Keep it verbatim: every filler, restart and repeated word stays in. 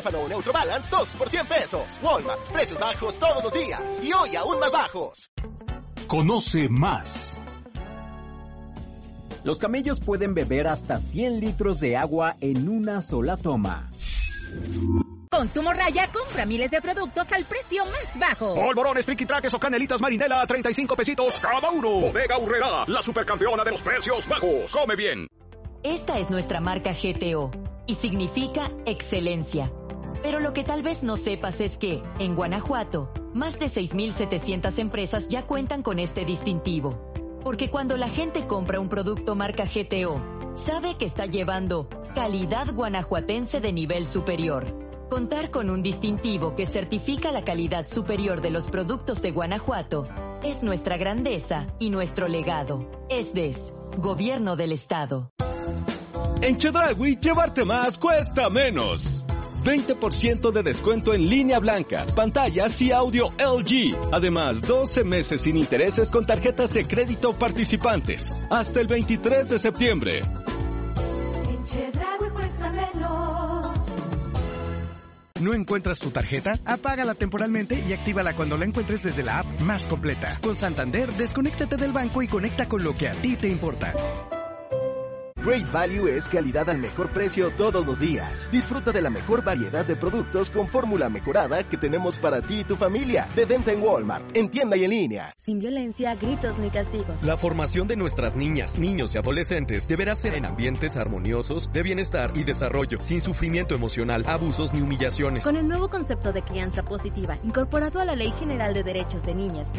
Téfano o Neutrobalance, dos por cien pesos. Walmart, precios bajos todos los días. Y hoy aún más bajos. Conoce más. Los camellos pueden beber hasta cien litros de agua en una sola toma. Consumo Raya compra miles de productos al precio más bajo. Polvorones, triquitraques o canelitas marinela a treinta y cinco pesitos cada uno. Bodega Aurrerá, la supercampeona de los precios bajos. Come bien. Esta es nuestra marca G T O y significa excelencia. Pero lo que tal vez no sepas es que, en Guanajuato, más de seis mil setecientas empresas ya cuentan con este distintivo. Porque cuando la gente compra un producto marca G T O, sabe que está llevando calidad guanajuatense de nivel superior. Contar con un distintivo que certifica la calidad superior de los productos de Guanajuato es nuestra grandeza y nuestro legado. Es D E S, Gobierno del Estado. En Chedraui, llevarte más cuesta menos. veinte por ciento de descuento en línea blanca, pantallas y audio L G. Además, doce meses sin intereses con tarjetas de crédito participantes. Hasta el veintitrés de septiembre. En Chedraui cuesta menos. ¿No encuentras tu tarjeta? Apágala temporalmente y actívala cuando la encuentres desde la app más completa. Con Santander, desconéctate del banco y conecta con lo que a ti te importa. Great Value es calidad al mejor precio todos los días. Disfruta de la mejor variedad de productos con fórmula mejorada que tenemos para ti y tu familia. De venta en Walmart, en tienda y en línea. Sin violencia, gritos ni castigos. La formación de nuestras niñas, niños y adolescentes deberá ser en ambientes armoniosos, de bienestar y desarrollo, sin sufrimiento emocional, abusos ni humillaciones. Con el nuevo concepto de crianza positiva, incorporado a la Ley General de Derechos de Niñas,